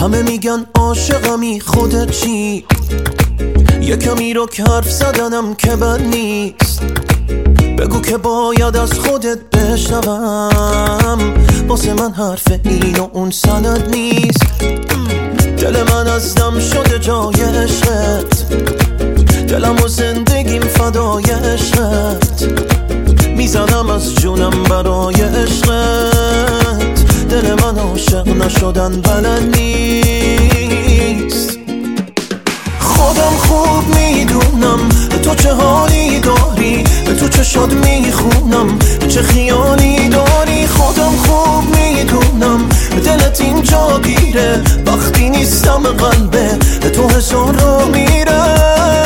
همه میگن عاشقمی، خودت چی؟ یه کمی رو که حرف زدنم که بد نیست، بگو که باید از خودت بشنوم. واسه من حرف این و اون سند نیست. دل من از دم شده جای عشقت، دلم و زندگیم فدای عشقت، میزنم از جونم برای عشقت. دل من عاشق نشدن بلد نیست. خودم خوب میدونم تو چه حالی داری، تو چشات میخونم چه خیالی داری. خودم خوب میدونم دلت اینجا گیره، وقتی نیستم قلبه تو هزار رو میره.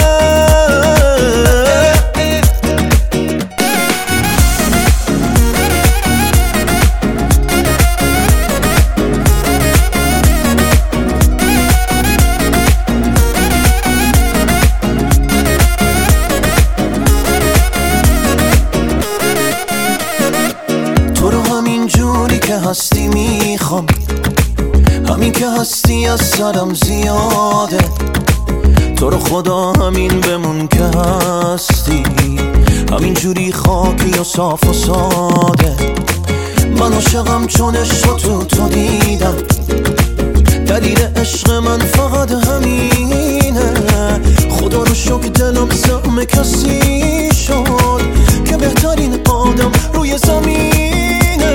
هستی میخوام، همین که هستی از سرم زیاده. تو رو خدا همین بمون که هستی، همین جوری خاکی و صاف و ساده. من عاشقم چون عشق تو دیدم، دلیل عشق من فقط همینه. خدا رو شکر دلم زم کسی شد که بهترین آدم روی زمینه.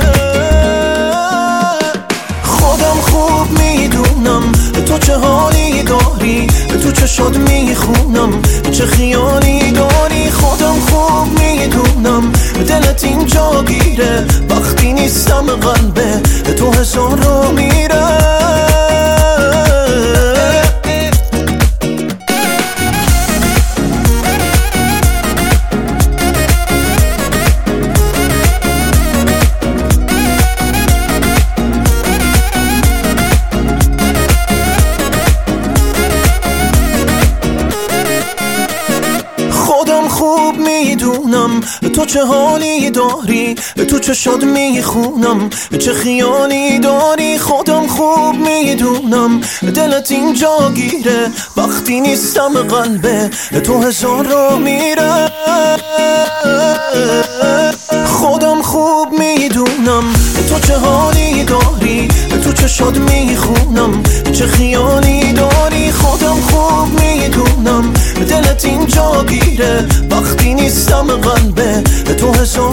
خودم خوب میدونم تو چه حالی داری، تو چشات میخونم چه خیالی داری. خودم خوب میدونم دلت اینجا گیره، وقتی نیستم قلبه تو هزار رو میره. خوب میدونم تو چه حالی داری، تو چشات میخونم چه خیالی داری. خودم خوب میدونم دلت اینجا گیره، وقتی نیستم قلبه تو هزار رو میره. خودم خوب میدونم تو چه حالی داری، تو چشات میخونم چه خیالی داری. خودم خوب میدونم دلت اینجا گیره، وقتی نیستم قلبه تو هزار